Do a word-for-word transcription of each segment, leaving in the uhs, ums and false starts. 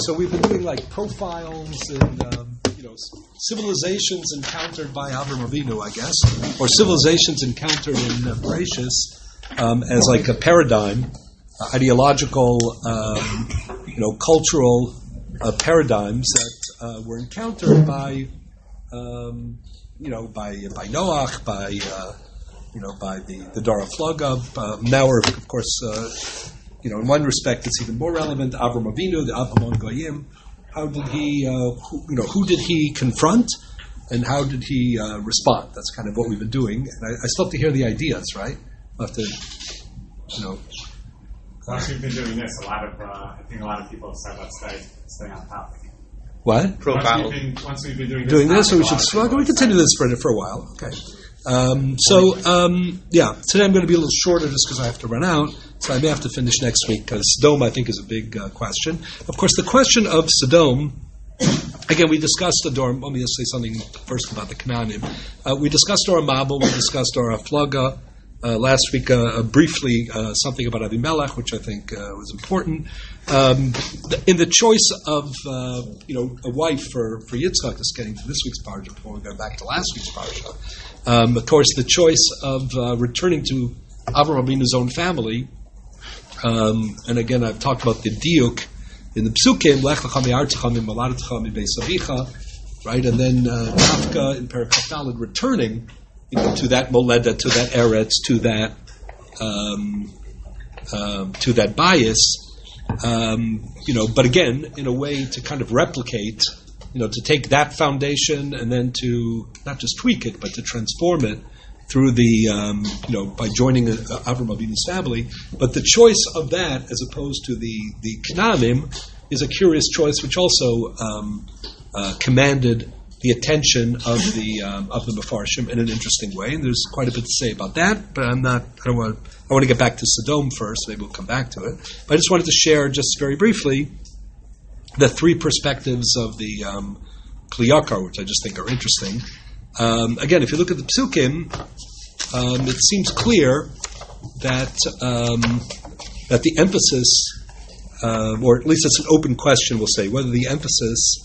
so we've been doing like profiles and um, you know civilizations encountered by Avram Avinu, I guess, or civilizations encountered in uh, Bereshis um, as like a paradigm, uh, ideological, um, you know, cultural uh, paradigms that uh, were encountered by, um, you know, by by Noach, by uh, you know, by the the Dara Flagab. Uh, now, we're, of course. Uh, You know, in one respect, it's even more relevant. Avram Avinu, the Avamon Goyim. How did he, uh, who, you know, who did he confront, and how did he uh, respond? That's kind of what we've been doing. And I, I still have to hear the ideas, right? I have to, you know. Once we've been doing this, a lot of, uh, I think a lot of people have said, let's stay, stay on topic. What? Profile. Once we've been, once we've been doing this, doing this, so we should well, we continue this for for a while. Okay. Um, so, um, yeah, today I'm going to be a little shorter just because I have to run out. So I may have to finish next week because Sodom, I think, is a big uh, question. Of course, the question of Sodom, again, we discussed the Dor. Let me just say something first about the Canaanim. Uh, we discussed Dor Mabel, we discussed Dor Aflaga. Uh, last week, uh, uh, briefly, uh, something about Avimelech, which I think uh, was important. Um, the, in the choice of, uh, you know, a wife for, for Yitzchak, just getting to this week's parsha before we go back to last week's parsha. Um, of course, the choice of uh, returning to Avram Avinu's own family. Um, and again, I've talked about the diuk in the psukim, lech lecha me'artzecha me'moladetcha me'beis avicha, right? And then uh, Kafka in Perek Dalet returning, you know, to that moleda, to that eretz, to that um, um, to that bias, um, you know. But again, in a way to kind of replicate, you know, to take that foundation and then to not just tweak it, but to transform it through the, um, you know, by joining uh, Avram Avinu's family. But the choice of that, as opposed to the the Canaanim, is a curious choice, which also um, uh, commanded the attention of the um, of the Mefarshim in an interesting way. And there's quite a bit to say about that. But I'm not. I don't want. I want to get back to Sodom first. Maybe we'll come back to it. But I just wanted to share, just very briefly, the three perspectives of the um, Kli Yakar, which I just think are interesting. Um, again, if you look at the Psukim, um, it seems clear that um, that the emphasis, uh, or at least it's an open question, we'll say, whether the emphasis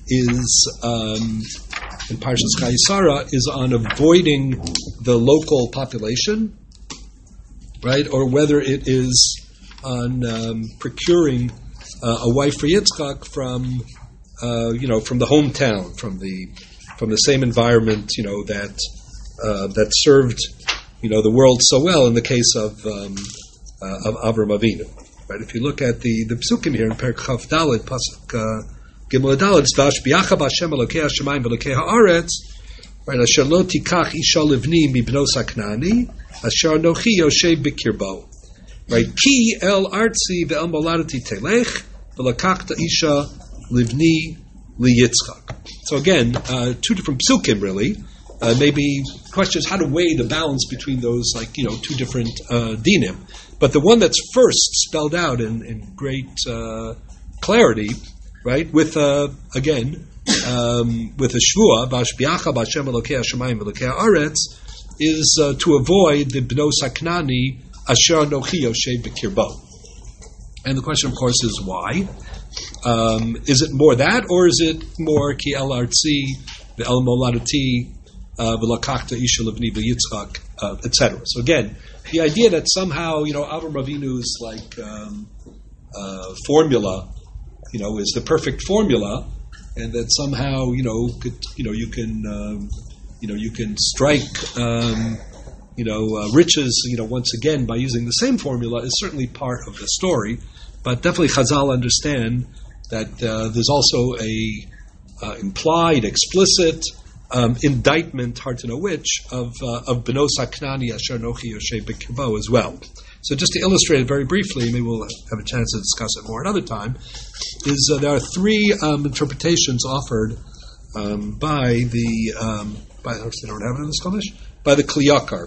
is um, in Parshas Chayesara is on avoiding the local population, right, or whether it is on um, procuring uh, a wife for Yitzchak from, uh, you know, from the hometown, from the from the same environment, you know, that uh, that served, you know, the world so well in the case of um, uh, of Avram Avinu. Right? If you look at the the psukim here in Perek Chav Dalet, pasuk uh, Gimel Dalet, Vash biyacha b'Hashem Elokei Hashemayim v'Elokei Haaretz, right? Asher lo tikach isha livni mibnos haknani, asher anochi yoshev b'kirbo, right? Ki el artzi ve'el moladati telech v'lakachta isha livni liyitzchak. So again, uh, two different psukim really. Uh, maybe questions how to weigh the balance between those, like, you know, two different uh, dinim. But the one that's first spelled out in, in great uh, clarity, right? With uh, again, um, with a shvua, Vashbiacha B'Hashem Elokei Hashemayim Elokei Haaretz, is uh, to avoid the bnos haknani asher anochi yoshev b'kirbo. And the question, of course, is why. Um, is it more that, or is it more ki el artzi, the el moladati, v'lakachta isha livni v'yitzchak, uh, et cetera. So again, the idea that somehow, you know, Avram Avinu's like um, uh, formula, you know, is the perfect formula, and that somehow, you know, could, you know, you can, um, you know, you can strike, um, you know, uh, riches, you know, once again by using the same formula is certainly part of the story. But definitely Chazal understand that uh, there's also a uh, implied, explicit um, indictment, hard to know which, of uh, of Bnos HaKnani Asher Nochi Yoshev B'Kirbo as well. So just to illustrate it very briefly, maybe we'll have a chance to discuss it more another time, is uh, there are three um, interpretations offered um, by the, um, by, I don't have it in this Chumash, by the Kli Yakar.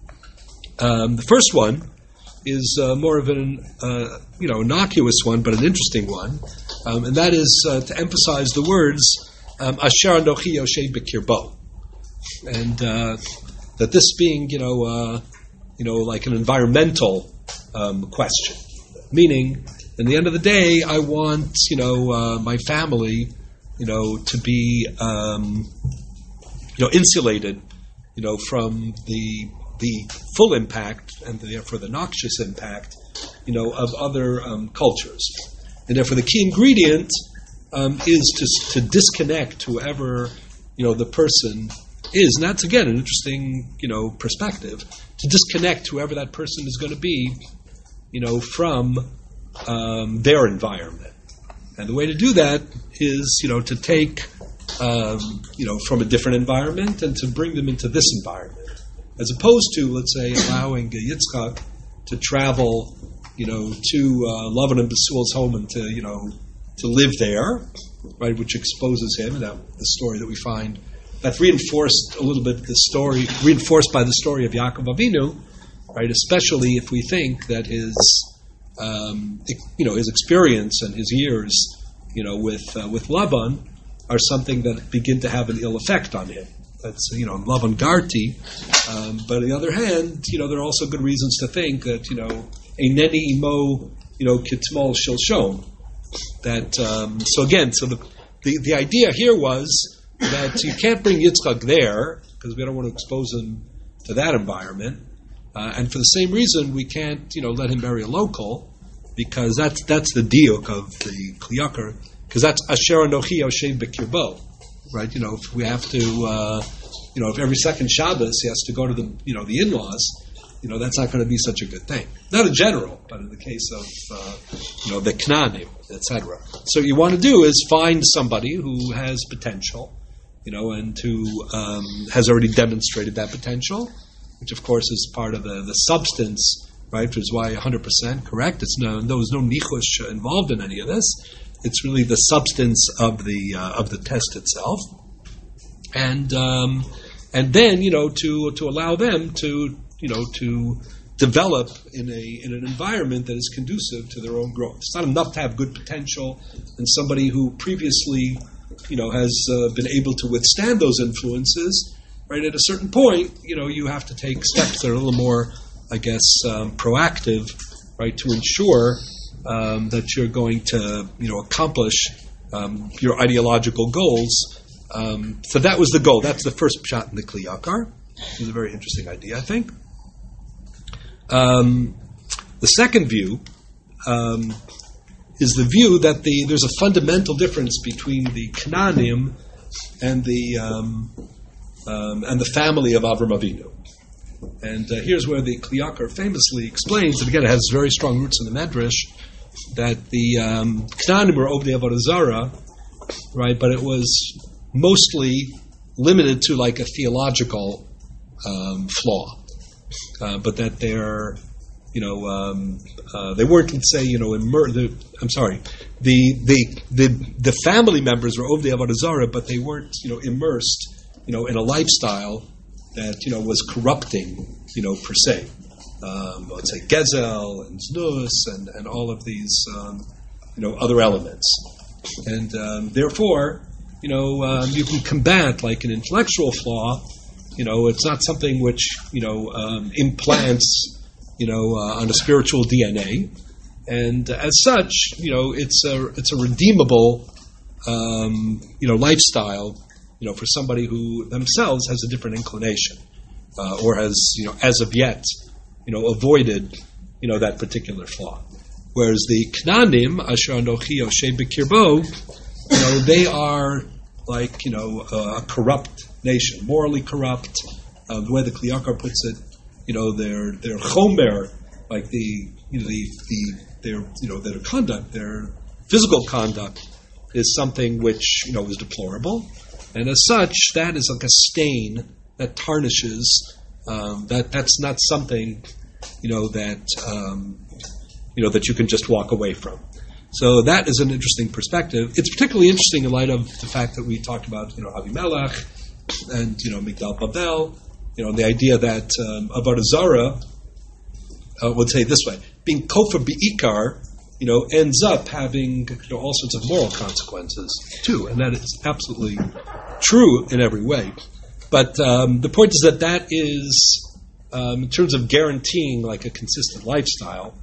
Um, the first one is uh, more of an uh, you know innocuous one, but an interesting one, um, and that is uh, to emphasize the words Asher Anochi Yoshev B'Kirbo, and uh, that this being you know uh, you know like an environmental um, question, meaning At the end of the day, I want, you know, uh, my family, you know, to be, um, you know, insulated, you know, from the the full impact and therefore the noxious impact, you know, of other um, cultures. And therefore, the key ingredient um, is to to disconnect whoever, you know, the person is. And that's again an interesting, you know, perspective, to disconnect whoever that person is going to be, you know, from um, their environment. And the way to do that is, you know, to take, um, you know, from a different environment and to bring them into this environment, as opposed to, let's say, allowing Yitzchak to travel, you know, to uh, Lavan and Bethuel's home and to, you know, to live there, right, which exposes him. And that the story that we find that's reinforced a little bit the story, reinforced by the story of Yaakov Avinu, right? Especially if we think that his, um, you know, his experience and his years, you know, with uh, with Laban are something that begin to have an ill effect on him. That's, you know, Lavan Garti. Um, but on the other hand, you know, there are also good reasons to think that, you know, Eineni imo, you know, kitmol shilshom. That um, so again, so the, the the idea here was that you can't bring Yitzchak there because we don't want to expose him to that environment, uh, and for the same reason, we can't, you know, let him marry a local because that's that's the diuk of the kliyakar, because that's asher anochi yoshev b'kirbo, right? You know, if we have to, uh, you know, if every second Shabbos he has to go to the, you know, the in-laws, you know, that's not going to be such a good thing. Not in general, but in the case of, uh, you know, the Knanim, et cetera. So what you want to do is find somebody who has potential, you know, and who um, has already demonstrated that potential, which of course is part of the, the substance, right, which is why one hundred percent correct. It's no, there was no nichush involved in any of this. It's really the substance of the uh, of the test itself. And um, and then, you know, to to allow them to, you know, to develop in a in an environment that is conducive to their own growth. It's not enough to have good potential and somebody who previously, you know, has uh, been able to withstand those influences. Right, at a certain point, you know, you have to take steps that are a little more, I guess, um, proactive, right, to ensure um, that you're going to, you know, accomplish um, your ideological goals. Um, so that was the goal. That's the first shot in the Kli Yakar. This is a very interesting idea, I think. Um, the second view um, is the view that the there's a fundamental difference between the Canaanim and the um, um, and the family of Avram Avinu. And uh, here's where the Kli Yakar famously explains, and again it has very strong roots in the Medrash, that the um, Canaanim were Ovdei Avodah Zarah, right? But it was mostly limited to like a theological um, flaw. Uh, but that they're, you know, um, uh, they weren't, let's say, you know, immer- the, I'm sorry, the the the the family members were Ovdei Avodah Zarah, but they weren't, you know, immersed, you know, in a lifestyle that, you know, was corrupting, you know, per se. Um, let's say Gezel and Znus and, and all of these, um, you know, other elements. And um, therefore, you know, um, you can combat like an intellectual flaw. You know, it's not something which, you know, um, implants, you know, uh, on a spiritual D N A, and as such, you know, it's a it's a redeemable, um, you know, lifestyle, you know, for somebody who themselves has a different inclination, uh, or has, you know, as of yet, you know, avoided, you know, that particular flaw. Whereas the Knanim, Asher Anochi Yoshev B'kirbo, you know, they are like, you know, a corrupt nation, morally corrupt. Uh, the way the Kli Yakar puts it, you know, their their chomer, like the you know the the their you know their conduct, their physical conduct, is something which, you know, is deplorable, and as such, that is like a stain that tarnishes. Um, that that's not something, you know, that um, you know that you can just walk away from. So that is an interesting perspective. It's particularly interesting in light of the fact that we talked about, you know, Avimelech and, you know, Migdal Babel, you know, the idea that um, Avodah Zarah, uh, would say this way, being kofer bi'ikar, you know, ends up having, you know, all sorts of moral consequences too, and that is absolutely true in every way. But um, the point is that that is, um, in terms of guaranteeing like a consistent lifestyle,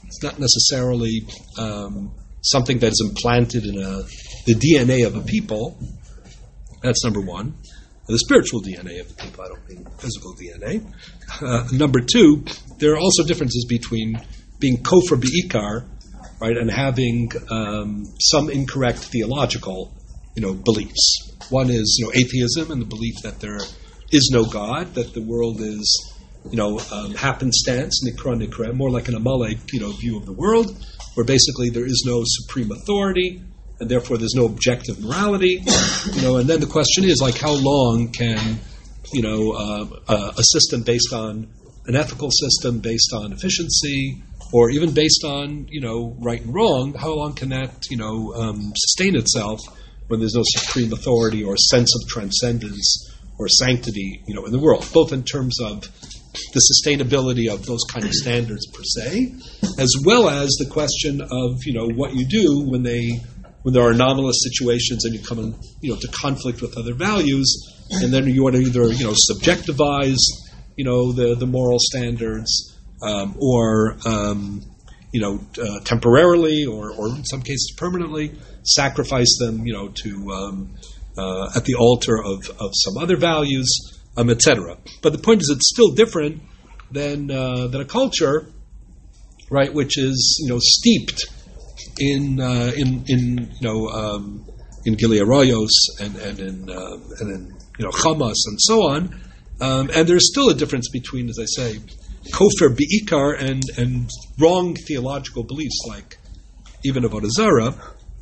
It's not necessarily um, something that is implanted in a, the D N A of a people. That's number one. The spiritual D N A of the people. I don't mean physical D N A. Uh, number two, there are also differences between being kofar be'ikar, right, and having um, some incorrect theological, you know, beliefs. One is, you know, atheism and the belief that there is no God, that the world is, you know, um, happenstance, nikra nikra, more like an Amalek, you know, view of the world, where basically there is no supreme authority, and therefore there's no objective morality, you know. And then the question is, like, how long can, you know, uh, uh, a system based on an ethical system based on efficiency, or even based on, you know, right and wrong, how long can that, you know, um, sustain itself when there's no supreme authority or sense of transcendence or sanctity, you know, in the world, both in terms of the sustainability of those kind of standards per se, as well as the question of, you know, what you do when they when there are anomalous situations and you come in, you know, to conflict with other values, and then you want to either, you know, subjectivize, you know, the, the moral standards, um, or, um, you know, uh, temporarily or, or in some cases permanently sacrifice them, you know, to um, uh, at the altar of, of some other values, um, et cetera. But the point is, it's still different than uh, than a culture, right, which is, you know, steeped in uh, in in you know um, in Gilead Arayos and and in uh, and in you know Hamas and so on, um, and there's still a difference between, as I say, kofar be'ikar and and wrong theological beliefs like even avodah zarah,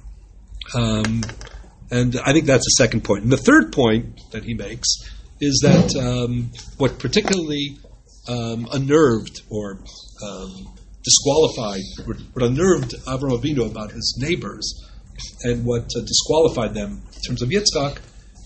um, and I think that's the second point. And the third point that he makes is that um, what particularly um, unnerved or um, disqualified, what unnerved Avraham Avinu about his neighbors, and what uh, disqualified them in terms of Yitzchak,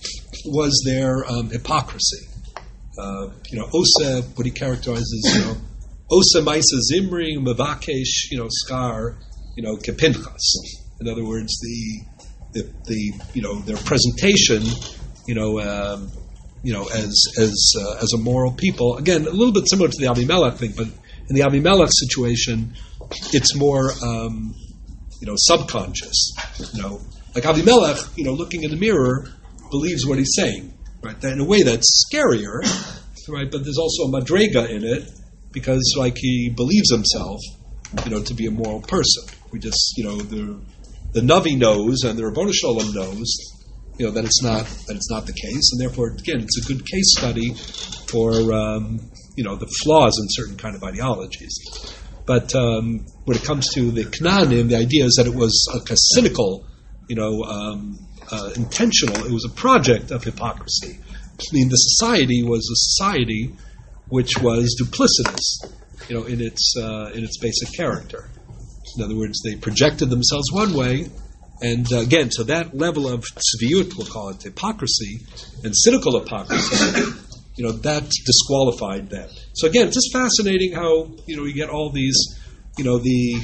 was their um, hypocrisy. Uh, you know, Osa, what he characterizes, you know, Osa Maisa Zimri Mavakesh, you know, Skar, you know, Kepinchas. In other words, the the, the you know their presentation, you know, um, you know, as as uh, as a moral people. Again, a little bit similar to the Avimelech thing, but in the Avimelech situation, it's more, um, you know, subconscious. You know, like Avimelech, you know, looking in the mirror, believes what he's saying, right? In a way that's scarier, right? But there's also a madrega in it because, like, he believes himself, you know, to be a moral person. We just, you know, the the Navi knows and the Rabboni Shalom knows, you know, that it's not that it's not the case, and therefore, again, it's a good case study for. Um, you know, the flaws in certain kind of ideologies. But um, when it comes to the Knaanim, the idea is that it was like a cynical, you know, um, uh, intentional, it was a project of hypocrisy. I mean, the society was a society which was duplicitous, you know, in its uh, in its basic character. In other words, they projected themselves one way, and uh, again, so that level of tzviut, we'll call it hypocrisy, and cynical hypocrisy, you know, that disqualified them. So again, it's just fascinating how, you know, you get all these, you know, the,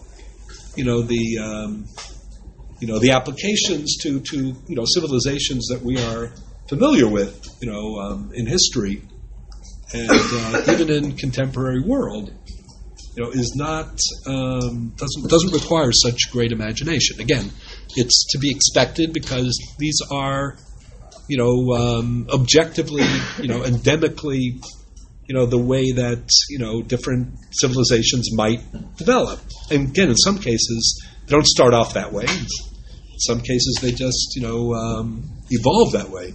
you know, the, um, you know, the applications to, to, you know, civilizations that we are familiar with, you know, um, in history, and uh, even in contemporary world, you know, is not um, doesn't doesn't require such great imagination. Again, it's to be expected because these are, you know, um, objectively, you know, endemically, you know, the way that, you know, different civilizations might develop. And again, in some cases, they don't start off that way. In some cases, they just, you know, um, evolve that way,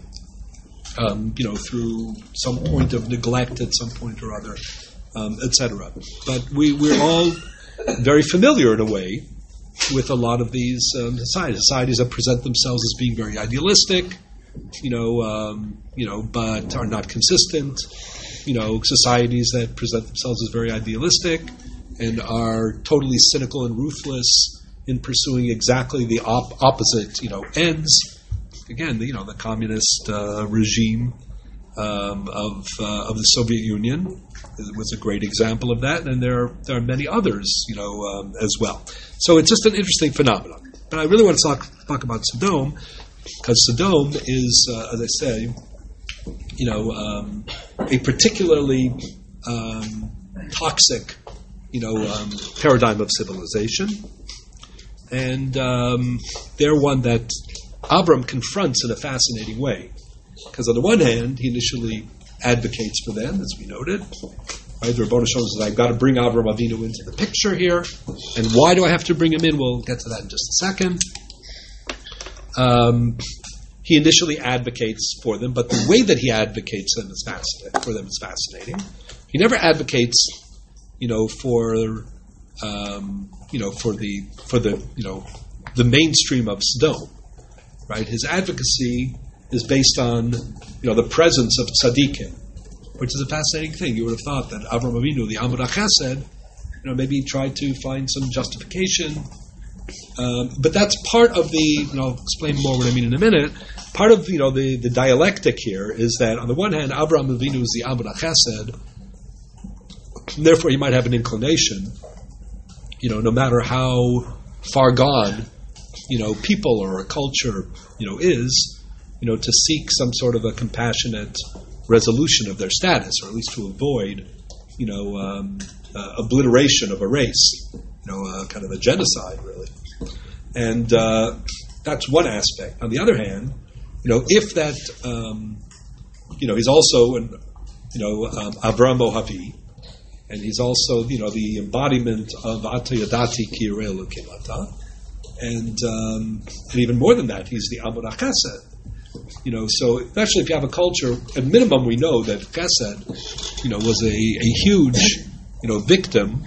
um, you know, through some point of neglect at some point or other, um, et cetera. But we, we're all very familiar in a way with a lot of these um, societies, societies that present themselves as being very idealistic, you know, um, you know, but are not consistent. You know, societies that present themselves as very idealistic and are totally cynical and ruthless in pursuing exactly the op- opposite, you know, ends. Again, the, you know, the communist uh, regime um, of uh, of the Soviet Union was a great example of that, and there are, there are many others, you know, um, as well. So it's just an interesting phenomenon. But I really want to talk talk about Sodom, because Sodom is, uh, as I say, you know, um, a particularly um, toxic, you know, um, paradigm of civilization. And um, they're one that Avram confronts in a fascinating way. Because on the one hand, he initially advocates for them, as we noted. Right? The Rebbeinu Shalom says, I've got to bring Avram Avinu into the picture here. And why do I have to bring him in? We'll get to that in just a second. Um, he initially advocates for them, but the way that he advocates them is fascinating, for them is fascinating. He never advocates, you know, for um, you know, for the for the you know the mainstream of Sodom, right? His advocacy is based on, you know, the presence of tzaddikim, which is a fascinating thing. You would have thought that Avram Avinu, the Amud HaChesed, you know, maybe tried to find some justification. Um, but that's part of the, and I'll explain more what I mean in a minute, part of, you know, the, the dialectic here is that on the one hand, Avram Avinu is the Amud HaChesed, therefore he might have an inclination, you know, no matter how far gone, you know, people or a culture, you know, is, you know, to seek some sort of a compassionate resolution of their status, or at least to avoid, you know, um, uh, obliteration of a race, you know, uh, kind of a genocide, really. And uh, that's one aspect. On the other hand, you know, if that, um, you know, he's also, an, you know, um, Avram Ohavi, and he's also, you know, the embodiment of Ata Yadati Ki Yireh Elokim Ata, and um, and even more than that, he's the Amud HaChesed. You know, so especially if you have a culture, at minimum we know that Chesed, you know, was a, a huge, you know, victim.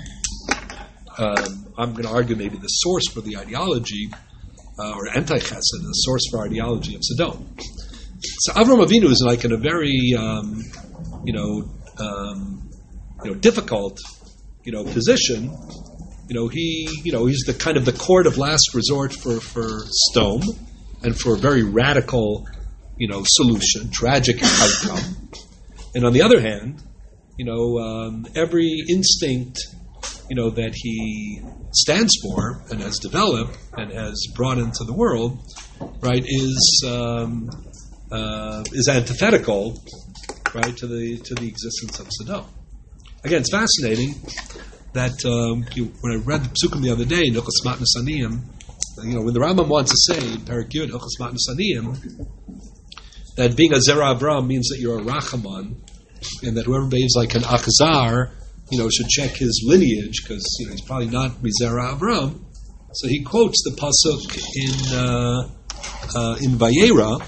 Um, I'm going to argue maybe the source for the ideology, uh, or anti-Chesed, the source for ideology of Sodom. So Avram Avinu is like in a very, um, you know, um, you know, difficult, you know, position. You know, he, you know, he's the kind of the court of last resort for for Sodom, and for a very radical, you know, solution, tragic outcome. And on the other hand, you know, um, every instinct, you know, that he stands for and has developed and has brought into the world, right, is um, uh, is antithetical, right, to the to the existence of Sodom. Again, it's fascinating that um, you, when I read the Psukim the other day in Hilchos Matnas Aniyim, you know, when the Rambam wants to say in Perek Yud Hilchos Matnas Aniyim that being a Zera Avram means that you're a Rachaman, and that whoever behaves like an Achzar, you know, should check his lineage because, you know, he's probably not Zera Avram. So he quotes the pasuk in uh, uh, in Vayera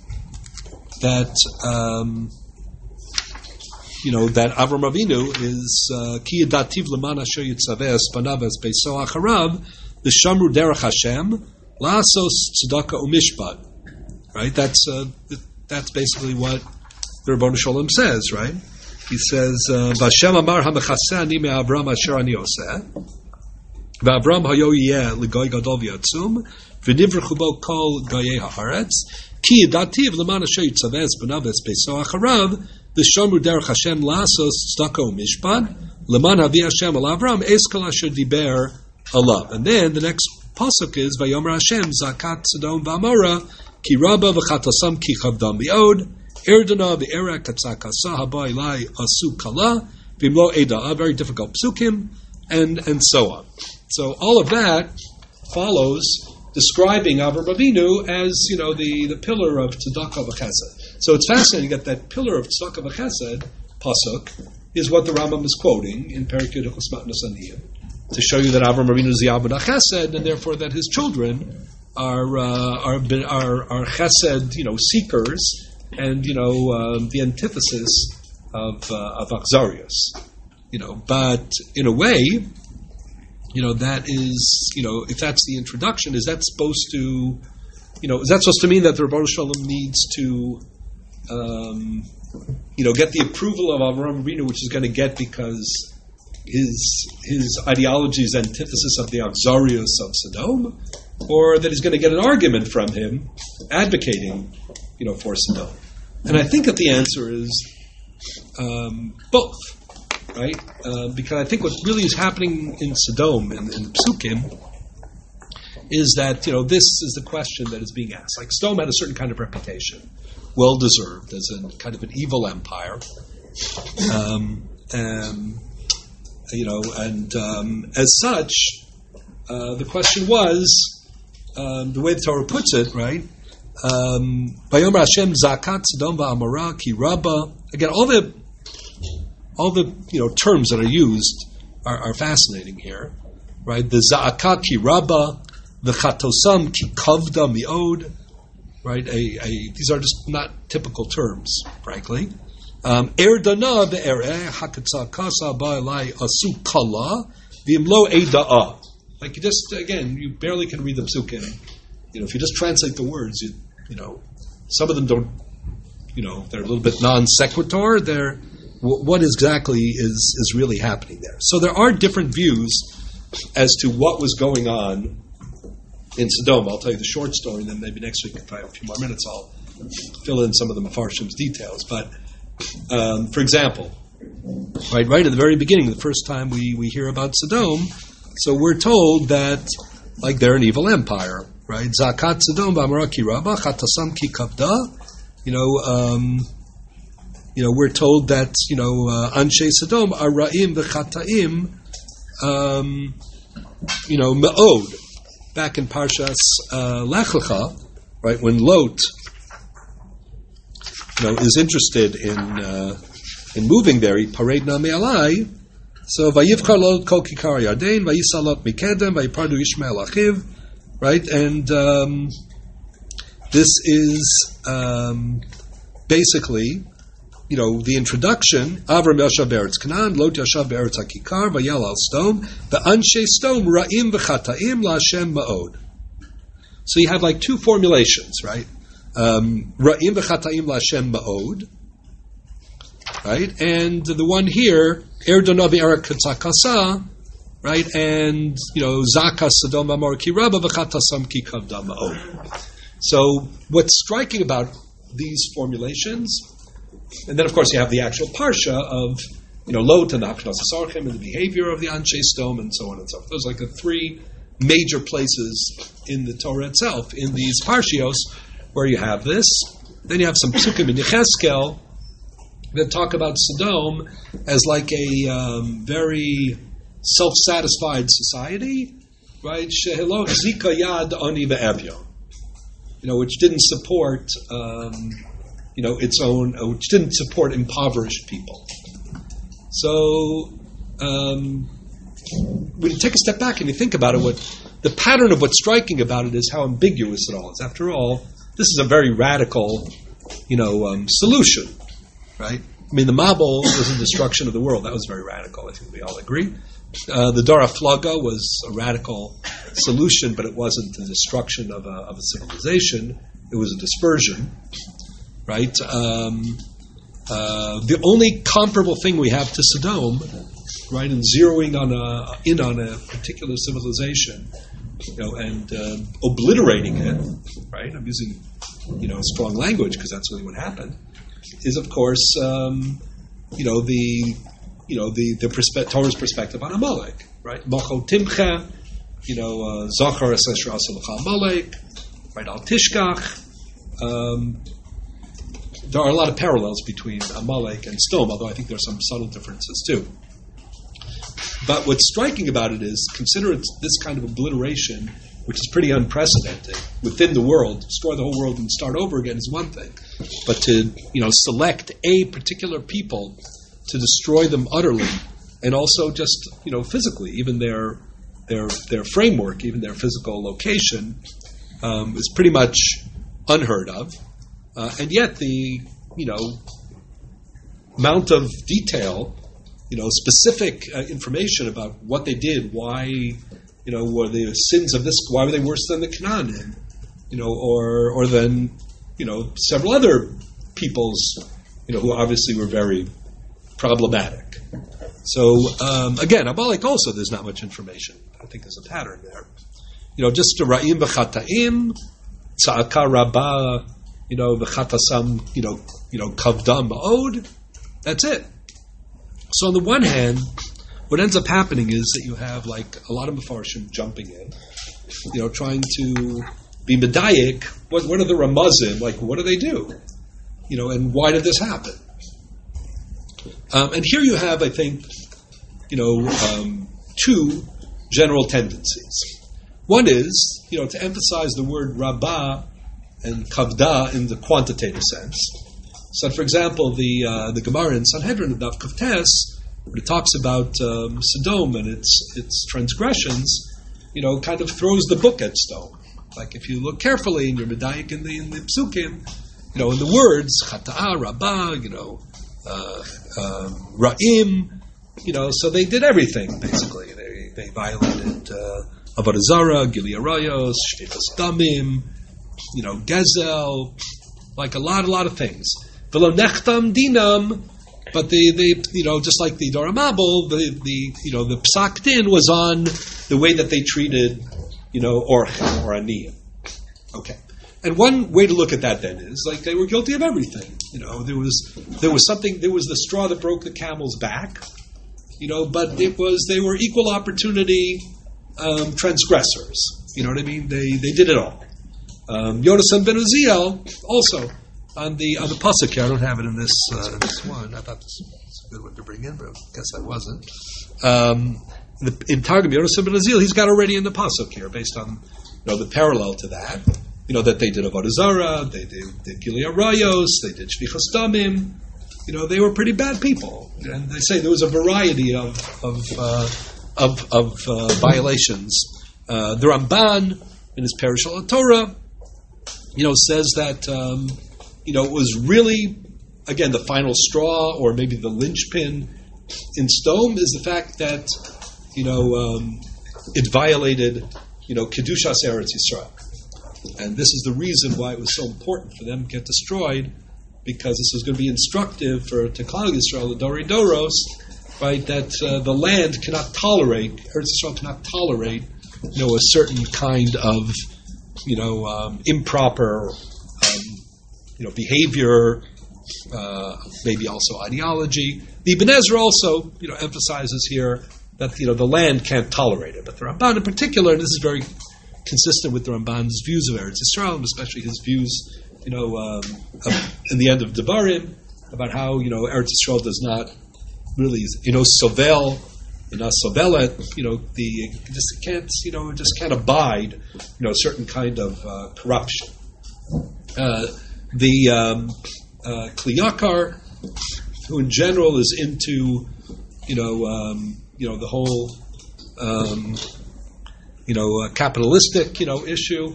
that um, you know that Avram Avinu is Ki Yadativ Leman Asher Yitzaveh Espanav Es Beiso Acharav the Shamru Derech Hashem La'asos Tzedakah Umishpat. Right? That's uh, that's basically what the Rebbeinu Shalom says. Right? He says, "Vashem Amar Hamechaseh Ani me'Avram Asher Ani Oseh." V'Avram hayo yeh l'goy gadol v'yatzum v'nivrechu bo kol goyei haaretz ki yadativ l'man asher yitzaveh es b'nav es beiso acharav v'shomru derech Hashem la'asos tzedakah u'mishpat l'man havi Hashem al Avram es kol asher diber alav. And then the next pasuk is Vayomer Hashem zakat Sodom v'Amora ki rabba v'chatasam ki chavdam mi'od erdana v'era katzakasa haba ilai asu kala v'imlo eda. Very difficult psukim, and and so on. So all of that follows describing Avram Avinu as, you know, the, the pillar of tzedakah v'chesed. So it's fascinating that that pillar of tzedakah v'chesed pasuk is what the Rambam is quoting in Perek Yud Hilchos Matnas Aniyim to show you that Avram Avinu is the Amud HaChesed, and therefore that his children are uh, are, are are chesed, you know, seekers, and, you know, um, the antithesis of uh, of Achzarius. You know, but in a way, you know, that is, you know, if that's the introduction, is that supposed to, you know, is that supposed to mean that the Rebbeinu Shalom needs to, um, you know, get the approval of Avram Avinu, which is going to get because his his ideology is antithesis of the Achzarius of Sodom, or that he's going to get an argument from him advocating, you know, for Sodom? And I think that the answer is um, both. Right? Uh, because I think what really is happening in Sodom and in, in Psukim is that, you know, this is the question that is being asked. Like, Sodom had a certain kind of reputation, well deserved, as a kind of an evil empire. Um, um, you know, and um, as such, uh, the question was, um, the way the Torah puts it, right? Um, Vayomer Hashem zakat Sodom va'amora ki rabba. Again, all the all the you know terms that are used are, are fascinating here, right? The za'aka ki rabba, the chatosam ki kavda mi'od, right? A, a, these are just not typical terms, frankly. Um, er dana ve'ereh hakatza kasa ba'elai asu kala v'imlo eda'a. Like you just again, you barely can read the psukim. You know, if you just translate the words, you you know, some of them don't. You know, they're a little bit non sequitur. They're what exactly is is really happening there. So there are different views as to what was going on in Sodom. I'll tell you the short story, and then maybe next week, if I have a few more minutes, I'll fill in some of the Mefarshim's details. But um, for example, right, right at the very beginning, the first time we, we hear about Sodom, so we're told that like they're an evil empire, right? Zakat Sodom v'amora ki rabba chatasam ki kavda. You know, um, you know, we're told that you know uh, Anshe Sodom are ra'im v'chataim. Um, you know, me'od. Back in Parshas uh, Lech Lecha, right, when Lot, you know, is interested in uh, in moving there, he parade na me'alai. So vayivchar Lot kol kikar Yarden, vayisa Lot mikedem, vayipardu Yishmael achiv, right, and um, this is um, basically, you know, the introduction. Avram yashav be'eretz Canaan, Lot yashav be'eretz hakikar, vayal al Sdom, the anshe Sdom ra'im v'chataim la'Hashem ma'od. So you have like two formulations, right? Um, ra'im v'chataim la'Hashem ma'od, right? And the one here, er donav erak katzakasa, right? And you know, zakas Sodom v'amor ki rabba v'chatasam ki kavda ma'od. So what's striking about these formulations, and then of course you have the actual parsha of you know Lot and the Haknas Asarchim and the behavior of the Anshe Sdom and so on and so forth. Those are like the three major places in the Torah itself, in these parshios, where you have this. Then you have some psukim in Yecheskel that talk about Sodom as like a um, very self-satisfied society, right? Shehelo zika yad ani ve'evyon. You know, which didn't support, um, you know, its own, uh, which didn't support impoverished people. So, um, when you take a step back and you think about it, what the pattern of what's striking about it is how ambiguous it all is. After all, this is a very radical, you know, um, solution, right? I mean, the Mabul was the destruction of the world. That was very radical. I think we all agree. Uh, the Dor HaFlaga was a radical solution, but it wasn't the destruction of a, of a civilization. It was a dispersion, right? Um, uh, the only comparable thing we have to Sodom, right, and zeroing on a, in on a particular civilization, you know, and uh, obliterating it, right? I'm using, you know, strong language because that's really what happened. Is of course, um, you know, the you know the the perspe- Torah's perspective on Amalek, right? Mocho Timcha, you know, Zachar Asesher Asalacha Amalek, right? Al Tishkach. Um, there are a lot of parallels between Amalek and Sodom, although I think there are some subtle differences too. But what's striking about it is, consider it's this kind of obliteration, which is pretty unprecedented within the world. Destroy the whole world and start over again is one thing, but to you know select a particular people to destroy them utterly, and also just you know physically, even their their their framework, even their physical location, um, is pretty much unheard of. Uh, and yet the you know amount of detail, you know specific uh, information about what they did, why you know were the sins of this, why were they worse than the Canaan, you know, or or than you know several other peoples, you know, who obviously were very problematic. So um, again, Amalek also there's not much information. I think there's a pattern there. You know, just to ra'im v'chataim, tza'aka rabba, you know, v'chatasam, you know, you know, kavdam ma'od. That's it. So on the one hand, what ends up happening is that you have like a lot of Mefarshim jumping in, you know, trying to be medayik. What, what are the ramazim? Like, what do they do? You know, and why did this happen? Um, and here you have, I think, you know, um, two general tendencies. One is, you know, to emphasize the word rabbah and kavda in the quantitative sense. So, for example, the uh, the Gemara in Sanhedrin of Daf Kuftes, when it talks about um, Sodom and its its transgressions, you know, kind of throws the book at Sodom. Like if you look carefully in your medayik in the in the psukim, you know, in the words chata'a, rabbah, you know, uh, um, ra'im, you know, so they did everything basically. They they violated uh, avodah zarah, gilui arayos, shfichas damim, you know, gezel, like a lot, a lot of things. V'lo nechtam dinam, but the, the, you know, just like the Dor HaMabul, the, the, you know, the psak din was on the way that they treated, you know, orchim or aniyim. Okay, and one way to look at that then is like they were guilty of everything. You know, there was there was something, there was the straw that broke the camel's back. You know, but it was they were equal opportunity um, transgressors. You know what I mean? They they did it all. Um, Yonasan ben Uziel also on the on the pasuk here. I don't have it in this uh, this one. I thought this was a good one to bring in, but I guess I wasn't. Um, the, in Targum Yonasan ben Uziel, he's got already in the pasuk here, based on you know the parallel to that. You know that they did avodah zarah, they did, did gilui arayos, they did shvichas damim. You know they were pretty bad people, and they say there was a variety of of uh, of, of uh, violations. Uh, the Ramban in his Perush al Torah, you know, says that um, you know it was really again the final straw, or maybe the linchpin in Sodom is the fact that you know um, it violated you know kedushas Eretz Yisrael, and this is the reason why it was so important for them to get destroyed, because this was going to be instructive for Teklal Yisrael, the Dorei Doros, right? That uh, the land cannot tolerate, Eretz Yisrael cannot tolerate, you know, a certain kind of, you know, um, improper, um, you know, behavior, uh, maybe also ideology. The Ibn Ezra also, you know, emphasizes here that you know the land can't tolerate it, but the Ramban in particular, and this is very consistent with the Ramban's views of Eretz Yisrael, and especially his views, you know, um, in the end of Devarim, about how, you know, Eretz Yisrael does not really, you know, sovel, you know, sovelet, you know, the, it just can't, you know, it just can't abide, you know, a certain kind of uh, corruption. Uh, the um, uh, Kli Yakar, who in general is into, you know, um, you know, the whole, um, you know, uh, capitalistic, you know, issue.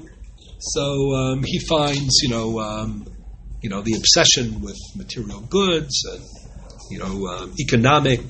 So um, he finds, you know, um, you know, the obsession with material goods and, you know, um, economic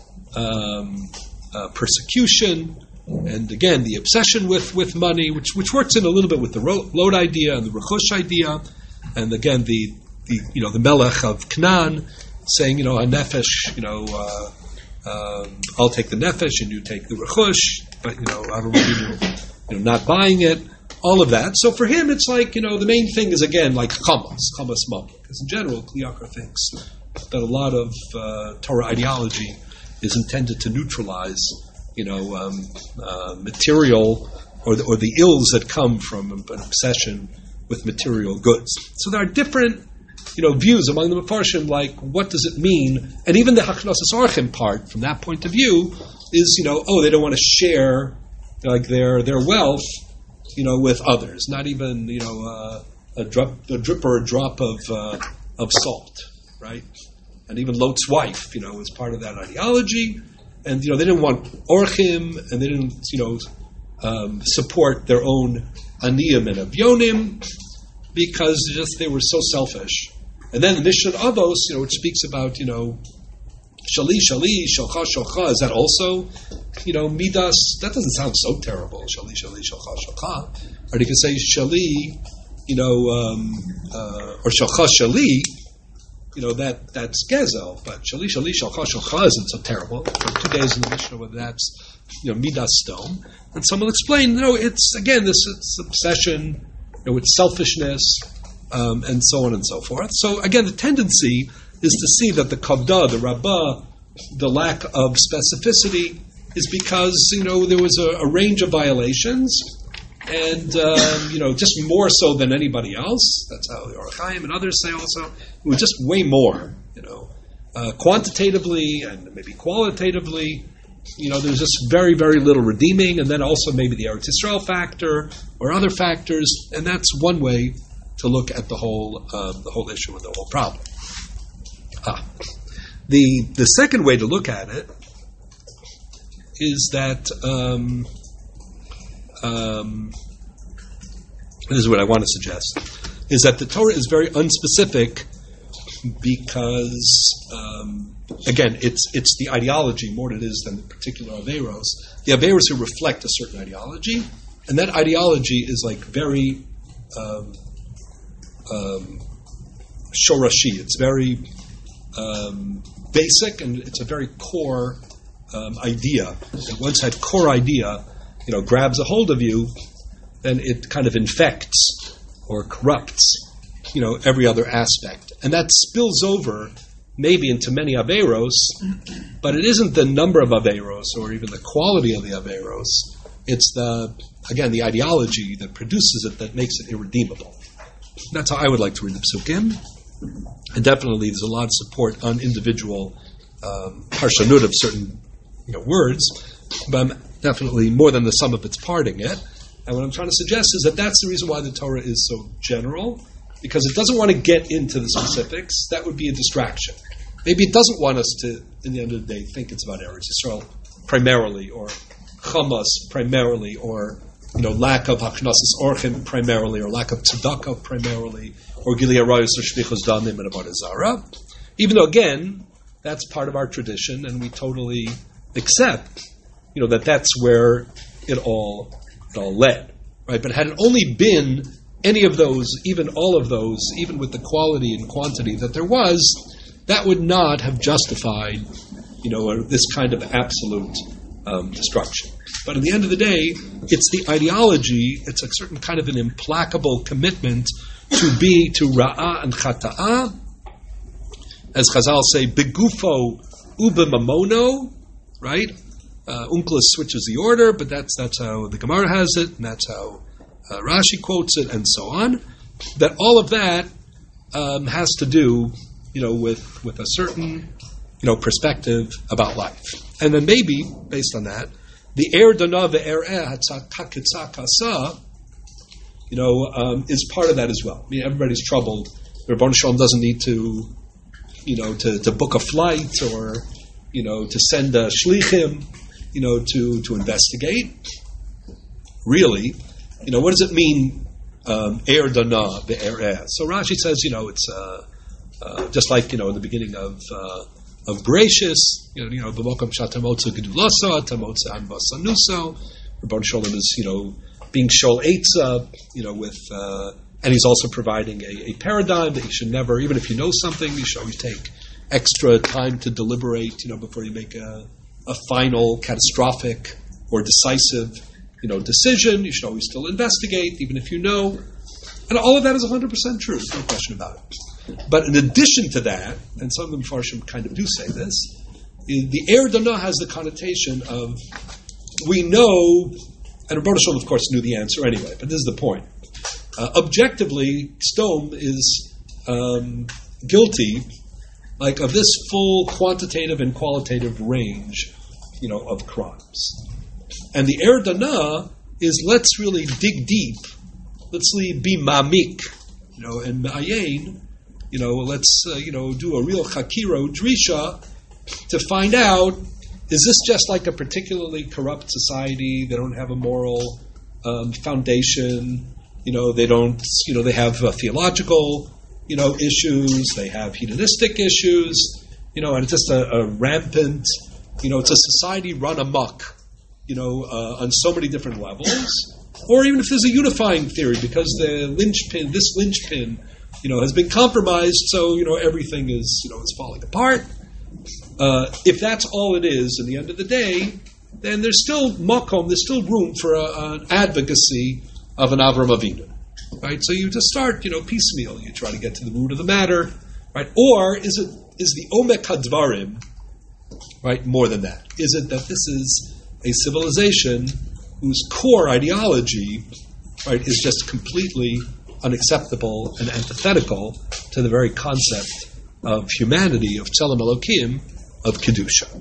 um, uh, persecution, and again the obsession with, with money, which which works in a little bit with the load idea and the rechush idea, and again the, the you know the Melech of Canaan saying, you know, a nefesh, you know, uh, um, I'll take the nefesh and you take the rechush, but you know, I don't really, you know, not buying it. All of that. So for him, it's like, you know, the main thing is, again, like chamas, chamas money. Because in general, Kli Yakar thinks that a lot of uh, Torah ideology is intended to neutralize, you know, um, uh, material or the, or the ills that come from an obsession with material goods. So there are different, you know, views among the Mefarshim, like what does it mean? And even the Hachnosas Orchim part, from that point of view, is, you know, oh, they don't want to share like their their wealth, you know, with others. Not even, you know, uh, a drop, a drip or a drop of uh, of salt, right? And even Lot's wife, you know, was part of that ideology. And you know, they didn't want orchim, and they didn't, you know, um, support their own aniyim and avyonim, because just they were so selfish. And then the Mishnah Avos, you know, which speaks about, you know, shali shali shalcha shalcha, is that also, you know, midas? That doesn't sound so terrible. Shali shali shalcha shalcha. Or you can say shali, you know, um, uh, or shalcha shali. You know, that that's gezel, but shali shali shalcha shalcha isn't so terrible. For two days in the Mishnah, whether that's, you know, midas stone. And someone explained, you know, it's again this it's obsession, you know, it's selfishness, um, and so on and so forth. So again, the tendency is to see that the kavda, the rabbah, the lack of specificity is because, you know, there was a, a range of violations, and um, you know, just more so than anybody else. That's how the Orach Chaim and others say also. It was just way more, you know, uh, quantitatively and maybe qualitatively. you know, there's just very, very little redeeming, and then also maybe the Eretz Yisrael factor or other factors, and that's one way to look at the whole um, the whole issue and the whole problem. Ah. The the second way to look at it is that um, um, this is what I want to suggest, is that the Torah is very unspecific because, um, again, it's it's the ideology more than it is than the particular Averos. The Averos here reflect a certain ideology, and that ideology is like very um, um, shorashi. It's very um, basic, and it's a very core um, idea. And once that core idea, you know, grabs a hold of you, then it kind of infects or corrupts, you know, every other aspect. And that spills over maybe into many Averos, but it isn't the number of Averos or even the quality of the Averos. It's the, again, the ideology that produces it that makes it irredeemable. That's how I would like to read the Psukim. And definitely there's a lot of support on individual um, parshanut of certain, you know, words, but I'm definitely more than the sum of its parting it. And what I'm trying to suggest is that that's the reason why the Torah is so general, because it doesn't want to get into the specifics. That would be a distraction. Maybe it doesn't want us to, in the end of the day, think it's about Eretz Yisrael primarily, or Chamas primarily, or, you know, lack of Haknasis Orchim primarily, or lack of Tzedakah primarily, or Gili Arayos or Shlichus Danim and Avodah Zarah. Even though, again, that's part of our tradition, and we totally accept, you know, that that's where it all, it all led, right? But had it only been any of those, even all of those, even with the quality and quantity that there was, that would not have justified, you know, this kind of absolute um, destruction. But at the end of the day, it's the ideology, it's a certain kind of an implacable commitment to be to Ra'ah and Chata'ah, as Chazal say, Begufo Ubemamono, right? Uh, Unclus switches the order, but that's that's how the Gemara has it, and that's how uh, Rashi quotes it, and so on. That all of that um, has to do, you know, with with a certain, you know, perspective about life, and then maybe based on that, the Er Dana ve'er Hatzakakitsakasa, you know, um, is part of that as well. I mean, everybody's troubled. The Rebbeinu Shalom doesn't need to, you know, to, to book a flight or, you know, to send a shlichim, you know, to, to investigate. Really, you know, what does it mean, um, Er Dana ve'er? So Rashi says, you know, it's uh, uh, just like, you know, in the beginning of uh, of Bereshis, you know, you know, b'mokom shatamotza gedulasa, tamotza anvasanuso. Rebbeinu Shalom is, you know, being shol eitzah, you know, with, uh, and he's also providing a, a paradigm that you should never, even if you know something, you should always take extra time to deliberate, you know, before you make a, a final, catastrophic, or decisive, you know, decision. You should always still investigate, even if you know. And all of that is one hundred percent true, no question about it. But in addition to that, and some of the Mepharshim kind of do say this, the Er Dana has the connotation of, we know, and Rebbeinu Shalom, of course, knew the answer anyway, but this is the point. Uh, objectively, Stone is um, guilty, like, of this full quantitative and qualitative range, you know, of crimes. And the Er Dana is, let's really dig deep, let's be mamik, you know, and ma'ayin, you know, let's, uh, you know, do a real chakira drisha to find out, is this just like a particularly corrupt society? They don't have a moral um, foundation. You know, they don't, you know, they have uh, theological, you know, issues. They have hedonistic issues. You know, and it's just a, a rampant, you know, it's a society run amok, you know, uh, on so many different levels. Or even if there's a unifying theory, because the linchpin, this linchpin, you know, has been compromised, so, you know, everything is, you know, is falling apart. Uh, if that's all it is, at the end of the day, then there's still makom, there's still room for a, an advocacy of an Avram Avinu, right? So you just start, you know, piecemeal. You try to get to the root of the matter, right? Or is it is the omek hadvarim, right? More than that, is it that this is a civilization whose core ideology, right, is just completely unacceptable and antithetical to the very concept of humanity, of Tzelem Elokim, of Kedusha.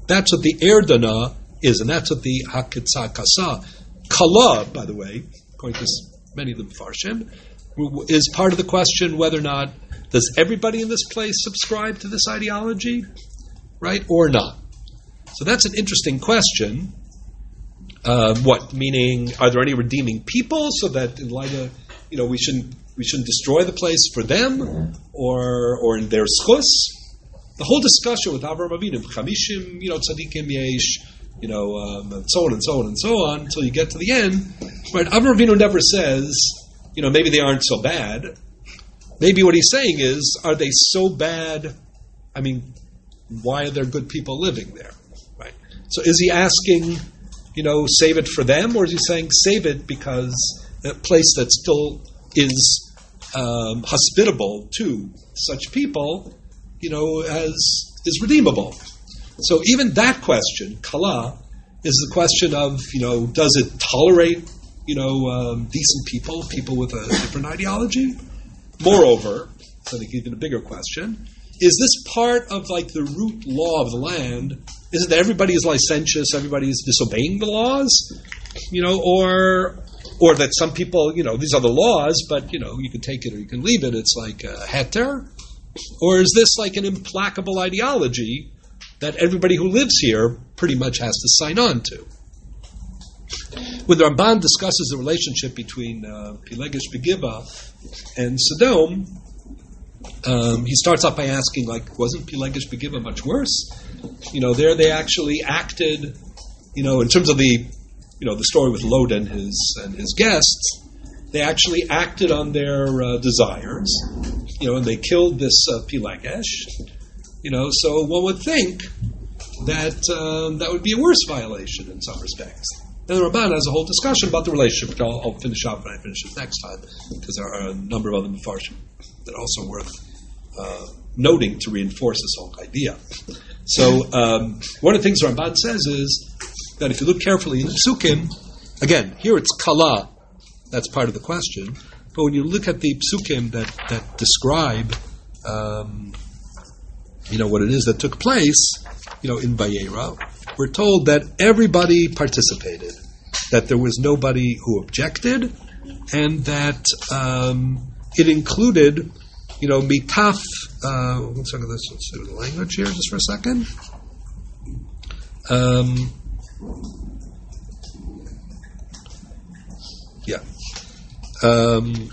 That's what the erdana is, and that's what the hakitza kasa. Kala, by the way, according to many of the Mefarshim, is part of the question whether or not does everybody in this place subscribe to this ideology, right, or not. So that's an interesting question. Uh, what meaning? Are there any redeeming people so that in light of, you know, we shouldn't we shouldn't destroy the place for them or or in their schus? The whole discussion with Avraham Avinu, Chamishim, you know, tzaddikim yesh, you know, um, and so on and so on and so on until you get to the end. Right? Avraham Avinu never says, you know, maybe they aren't so bad. Maybe what he's saying is, are they so bad? I mean, why are there good people living there? Right? So is he asking, you know, save it for them, or is he saying save it because a place that still is um, hospitable to such people, you know, as is redeemable? So even that question, kala, is the question of, you know, does it tolerate, you know, um, decent people, people with a different ideology? Moreover, so I think even a bigger question, is this part of like the root law of the land? Is it that everybody is licentious, everybody is disobeying the laws, you know, or or that some people, you know, these are the laws, but, you know, you can take it or you can leave it. It's like a heter. Or is this like an implacable ideology that everybody who lives here pretty much has to sign on to? When the Ramban discusses the relationship between uh, Pilegesh Begiva and Sodom, um, he starts off by asking, like, wasn't Pilegesh Begiva much worse? You know, there they actually acted, you know, in terms of the, you know, the story with Lot and his and his guests, they actually acted on their uh, desires, you know, and they killed this uh, Pilegesh, you know, so one would think that um, that would be a worse violation in some respects. And the Ramban has a whole discussion about the relationship, which I'll, I'll finish off when I finish it next time, because there are a number of other Mefarshim that are also worth uh, noting to reinforce this whole idea. So um, one of the things the Ramban says is that if you look carefully in the Psukim, again, here it's kala, that's part of the question, but when you look at the Psukim that, that describe um, you know, what it is that took place, you know, in Vayera, we're told that everybody participated, that there was nobody who objected, and that um, it included, you know, mitaf. Uh, one second, let's, let's do the language here just for a second. Um, yeah. Um,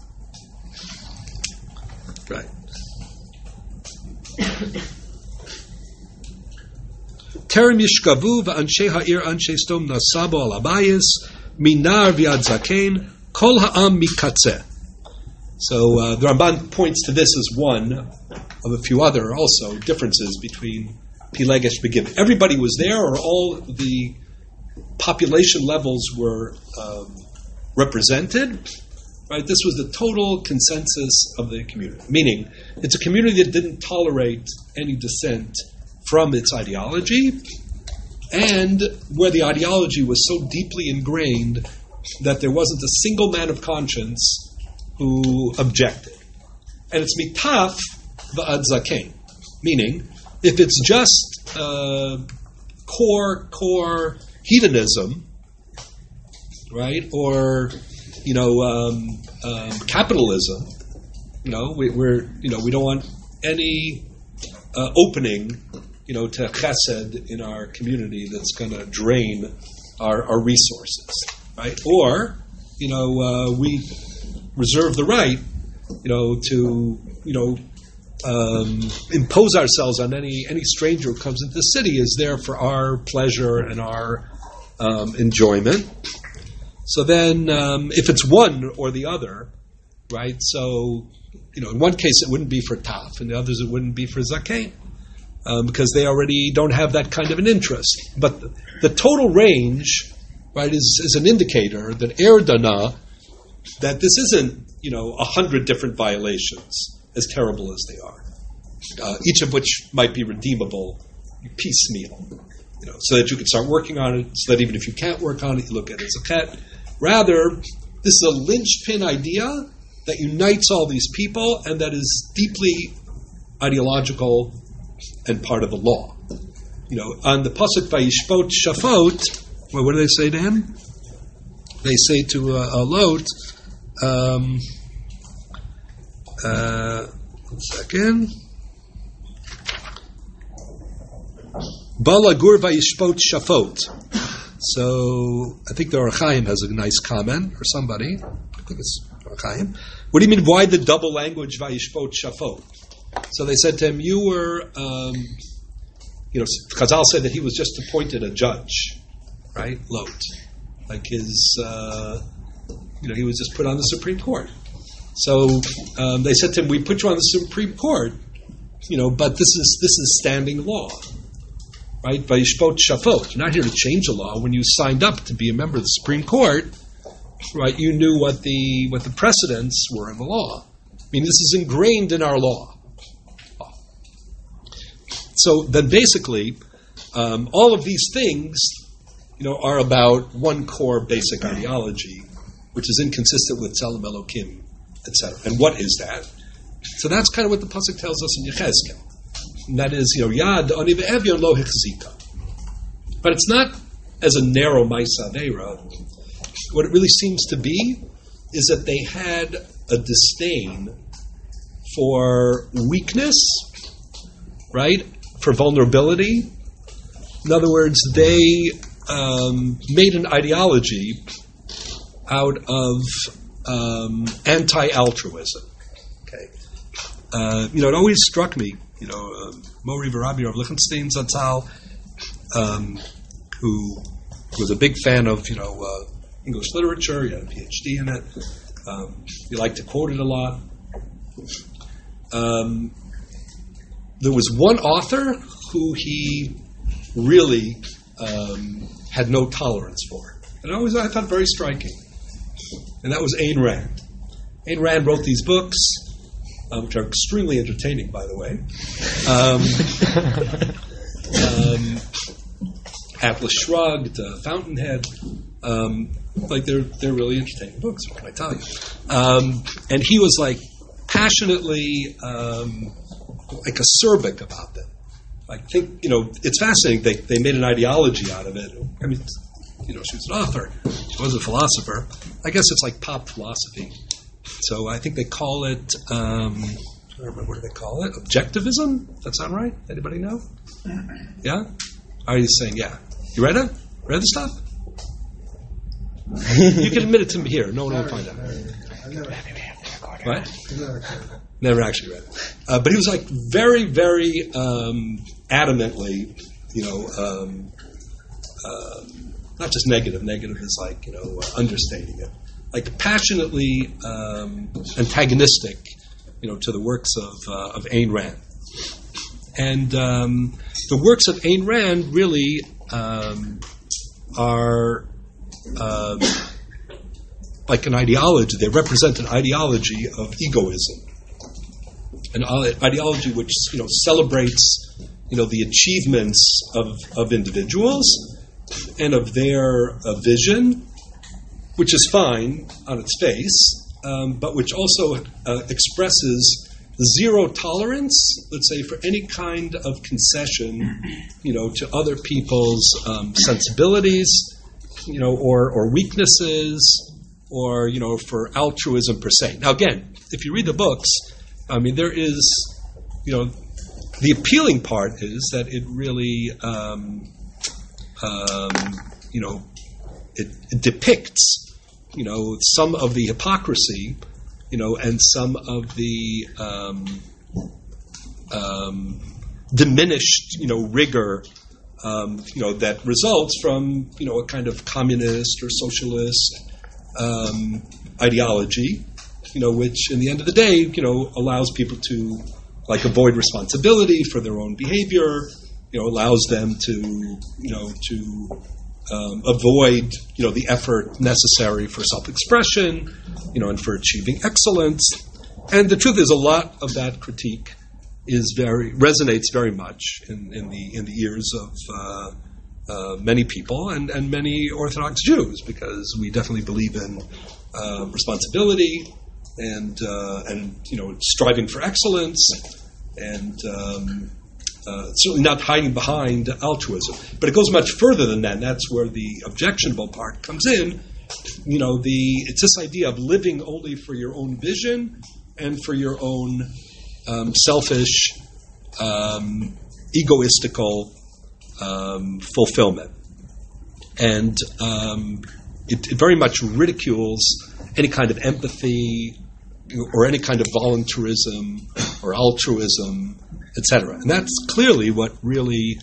right. Terem yishkavu v'anshe ha'ir anshe stom nasabo al abayis minar v'yad zaken kol ha'am mikatzeh. So uh, the Ramban points to this as one of a few other also differences between Pilegesh Begiva. Everybody was there, or all the population levels were um, represented. Right? This was the total consensus of the community. Meaning, it's a community that didn't tolerate any dissent from its ideology, and where the ideology was so deeply ingrained that there wasn't a single man of conscience who objected. And it's mitaf v'ad zaken, meaning if it's just uh, core core hedonism, right, or you know um, um, capitalism, you know we, we're you know we don't want any uh, opening, you know, to chesed in our community that's going to drain our, our resources, right? Or, you know, uh, we reserve the right, you know, to, you know, um, impose ourselves on any any stranger who comes into the city is there for our pleasure and our um, enjoyment. So then, um, if it's one or the other, right? So, you know, in one case it wouldn't be for taf, in the others it wouldn't be for zaken. Um, because they already don't have that kind of an interest. But the, the total range, right, is, is an indicator that erdana, that this isn't, you know, a hundred different violations, as terrible as they are, uh, each of which might be redeemable piecemeal, you know, so that you can start working on it, so that even if you can't work on it, you look at it as a ket. Rather, this is a linchpin idea that unites all these people and that is deeply ideological and part of the law. you know, on the pasuk Vayishpot Shafot, well, what do they say to him? They say to uh, Lot, um, uh, one second. Balagur Vayishpot Shafot. So I think the Or Chaim has a nice comment, or somebody. I think it's Or Chaim. What do you mean? Why the double language Vayishpot Shafot? So they said to him, "You were, um, you know." Chazal said that he was just appointed a judge, right? Lot, like his, uh, you know, he was just put on the Supreme Court. So um, they said to him, "We put you on the Supreme Court, you know, but this is this is standing law." Right? Vayishpot Shafot. You're not here to change the law. When you signed up to be a member of the Supreme Court, right, you knew what the what the precedents were in the law. I mean, this is ingrained in our law. So then basically, um, all of these things, you know, are about one core basic ideology, which is inconsistent with Tzelem Elokim, et cetera. And what is that? So that's kind of what the pasuk tells us in Yechezkel. And that is, you know, Yad Ani Ve'evyon Lo Hichzika. But it's not as a narrow Ma'aseh Aveira. What it really seems to be is that they had a disdain for weakness, right? For vulnerability. In other words, they um, made an ideology out of um, anti-altruism. Okay, uh, you know, it always struck me. You know, uh, Mori V'Rabbi of Lichtenstein Zatzal, um, who was a big fan of, you know, uh, English literature. He had a P H D in it. Um, he liked to quote it a lot. Um, there was one author who he really um, had no tolerance for, and I always I thought very striking, and that was Ayn Rand. Ayn Rand wrote these books. Uh, which are extremely entertaining, by the way. Um, um, Atlas Shrugged, uh, Fountainhead, um, like they're they're really entertaining books. What can I tell you? Um, and he was like passionately um, like acerbic about them. I think you know it's fascinating. They they made an ideology out of it. I mean, you know, she was an author. She was a philosopher. I guess it's like pop philosophy. So I think they call it, um, I don't remember what do they call it, objectivism? Does that sound right? Anybody know? Yeah? Are you saying, yeah. You read it? Read the stuff? You can admit it to me here. No one will find out. What? Never actually read it. Uh, but he was like very, very um, adamantly, you know, um, uh, not just negative. Negative is like, you know, uh, understating it. Like passionately um, antagonistic, you know, to the works of uh, of Ayn Rand, and um, the works of Ayn Rand really um, are uh, like an ideology. They represent an ideology of egoism, an ideology which you know celebrates you know the achievements of of individuals and of their uh, vision. Which is fine on its face, um, but which also uh, expresses zero tolerance, let's say, for any kind of concession, you know, to other people's um, sensibilities, you know, or or weaknesses, or you know, for altruism per se. Now, again, if you read the books, I mean, there is, you know, the appealing part is that it really, um, um, you know, it, it depicts. You know, some of the hypocrisy, you know, and some of the um, um, diminished, you know, rigor, um, you know, that results from, you know, a kind of communist or socialist um, ideology, you know, which, in the end of the day, you know, allows people to, like, avoid responsibility for their own behavior, you know, allows them to, you know, to Um, avoid, you know, the effort necessary for self-expression, you know, and for achieving excellence. And the truth is, a lot of that critique is very resonates very much in, in the in the ears of uh, uh, many people and, and many Orthodox Jews, because we definitely believe in uh, responsibility and uh, and you know striving for excellence and um, uh, certainly not hiding behind altruism. But it goes much further than that, and that's where the objectionable part comes in. You know, the it's this idea of living only for your own vision and for your own um, selfish, um, egoistical um, fulfillment. And um, it, it very much ridicules any kind of empathy or any kind of voluntarism or altruism, et cetera. And that's clearly what really,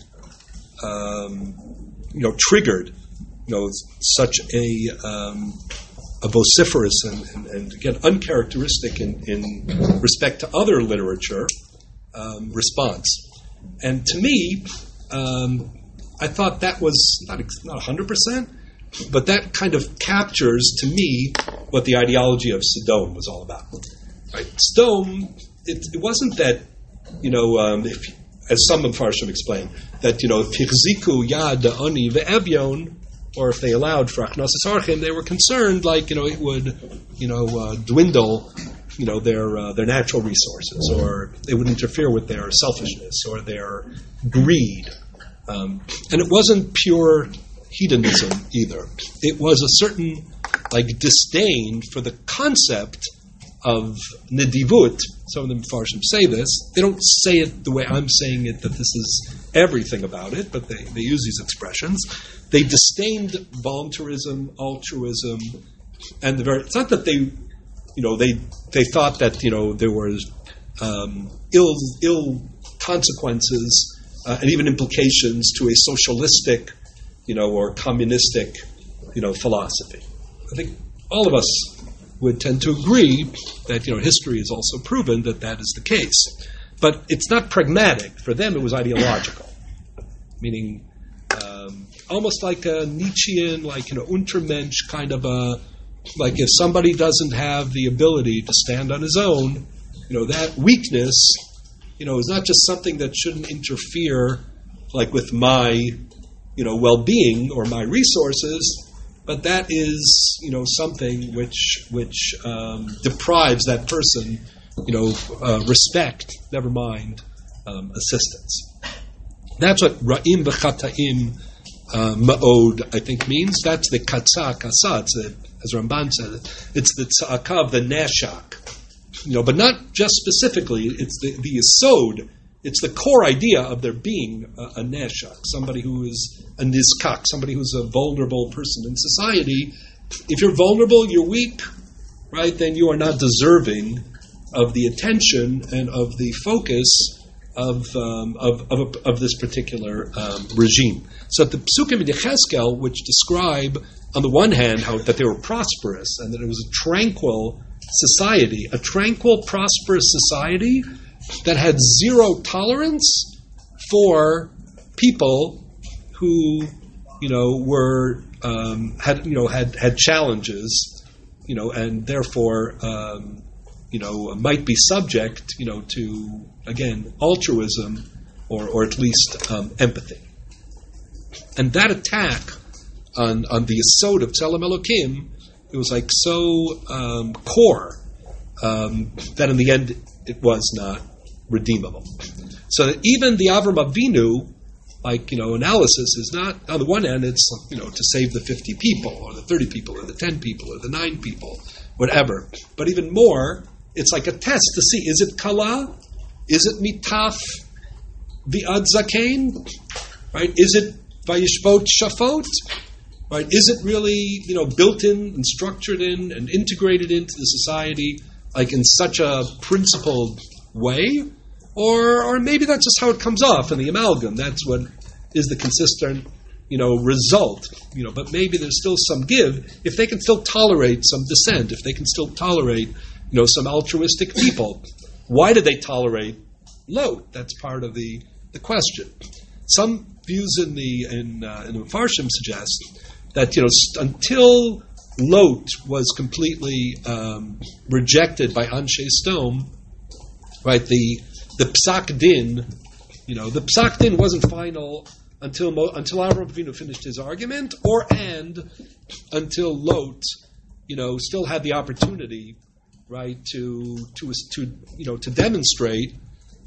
um, you know, triggered, you know, such a um, a vociferous and, and, and again uncharacteristic in, in respect to other literature um, response. And to me, um, I thought that was not not one hundred percent, but that kind of captures to me what the ideology of Sodom was all about. Right? Sodom, it, it wasn't that, you know, um, if, as some of Farshim explain, that, you know, if Hichziku Yad Ani Ve'evyon, or if they allowed for Achnosis Archim, they were concerned, like, you know, it would, you know, uh, dwindle, you know, their uh, their natural resources, or it would interfere with their selfishness or their greed. Um, and it wasn't pure hedonism either. It was a certain, like, disdain for the concept of nedivut. Some of the Mefarshim say this. They don't say it the way I'm saying it, that this is everything about it, but they, they use these expressions. They disdained voluntarism, altruism, and the very. It's not that they, you know, they they thought that, you know, there was um, ill ill consequences uh, and even implications to a socialistic, you know, or communistic, you know, philosophy. I think all of us would tend to agree that, you know, history has also proven that that is the case. But it's not pragmatic. For them, it was ideological, meaning um, almost like a Nietzschean, like, you know, Untermensch kind of a, like if somebody doesn't have the ability to stand on his own, you know, that weakness, you know, is not just something that shouldn't interfere, like, with my, you know, well-being or my resources, but that is, you know, something which which um, deprives that person, you know, uh, respect, never mind um, assistance. That's what Ra'im B'Chata'im uh, Ma'od, I think, means. That's the Katzah, Katzah, it's the, as Ramban said, it's the Tza'akah of the Nashak. You know, but not just specifically, it's the, the Yesod, it's the core idea of there being a, a Nashak, somebody who is a Nizkak, somebody who's a vulnerable person in society. If you're vulnerable, you're weak, right, then you are not deserving of the attention and of the focus of um, of, of, of this particular um, regime. So the Psukim in Yechezkel, which describe, on the one hand, how that they were prosperous and that it was a tranquil society, a tranquil, prosperous society that had zero tolerance for people who, you know, were um, had you know had had challenges, you know, and therefore um, you know might be subject, you know, to, again, altruism or or at least um, empathy. And that attack on on the Yesod of Tzelem Elokim, it was like so um, core um, that in the end it was not redeemable. So that even the Avram Avinu, like, you know, analysis is not, on the one hand, it's, you know, to save the fifty people or the thirty people or the ten people or the nine people, whatever. But even more, it's like a test to see, is it kala? Is it mitaf vi'ad zakein? Right? Is it vayishvot shafot? Right? Is it really, you know, built in and structured in and integrated into the society, like in such a principled way? Or or maybe that's just how it comes off in the amalgam. That's what is the consistent, you know, result. You know, but maybe there's still some give if they can still tolerate some dissent, if they can still tolerate, you know, some altruistic people. Why did they tolerate Lot? That's part of the, the question. Some views in the in uh, in the Mefarshim suggest that, you know, st- until Lot was completely um, rejected by Anshe Sdom, right? The the Psak Din, you know, the Psak Din wasn't final until Mo, until Avraham Avinu finished his argument, or and until Lot, you know, still had the opportunity, right, to to to you know to demonstrate,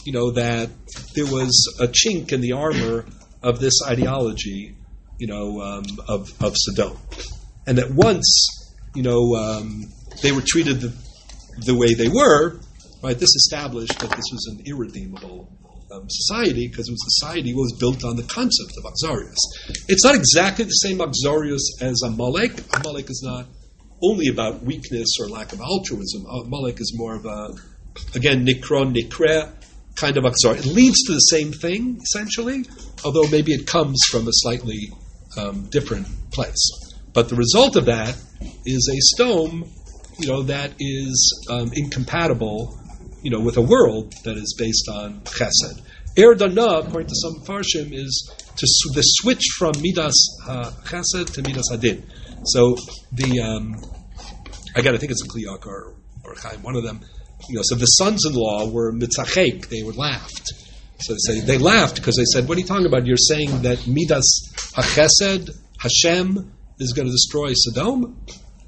you know, that there was a chink in the armor of this ideology, you know, um, of, of Sodom. And that once, you know, um, they were treated the, the way they were, right, this established that this was an irredeemable um, society, because it was a society was built on the concept of Akhzarius. It's not exactly the same Akhzarius as Amalek. Amalek is not only about weakness or lack of altruism. Amalek is more of a, again, Nikron, Nikre, kind of Akhzar. It leads to the same thing, essentially, although maybe it comes from a slightly um, different place. But the result of that is a stone, you know, that is um, incompatible, you know, with a world that is based on chesed. Er Dana, according to some farshim, is to sw- the switch from midas ha- chesed to midas hadin. So the, um, again, I think it's a Kliyak or, or Chaim, one of them. You know, so the sons-in-law were mitzachek, they were laughed. So they say they laughed because they said, "What are you talking about? You're saying that midas hachesed, Hashem, is going to destroy Sodom?"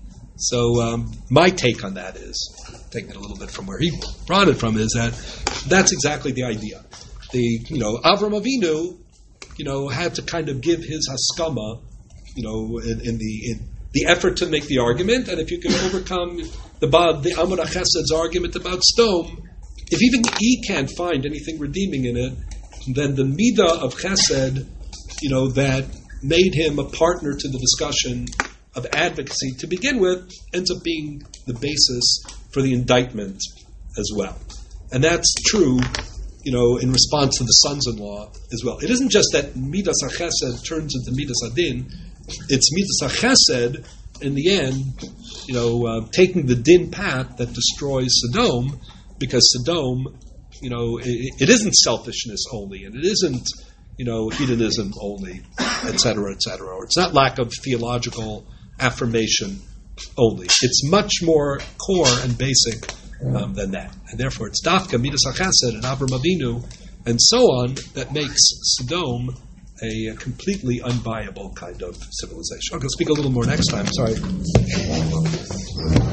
So um, my take on that is, taking it a little bit from where he brought it from, is that that's exactly the idea. The you know Avram Avinu, you know, had to kind of give his haskama, you know, in, in the in the effort to make the argument, and if you can overcome the the Amar HaChesed's argument about Sodom, if even he can't find anything redeeming in it, then the midah of Chesed, you know, that made him a partner to the discussion of advocacy to begin with, ends up being the basis for the indictment as well. And that's true, you know, in response to the sons-in-law as well. It isn't just that midas HaChesed turns into midas Hadin, it's midas HaChesed, in the end, you know, uh, taking the din path that destroys Sodom, because Sodom, you know, it, it isn't selfishness only, and it isn't, you know, hedonism only, et cetera, et cetera. Or it's not lack of theological affirmation only. It's much more core and basic um, than that. And therefore, it's Dafka, Midas HaChesed, and Avram Avinu, and so on, that makes Sodom a, a completely unviable kind of civilization. I'll speak a little more next time. Sorry.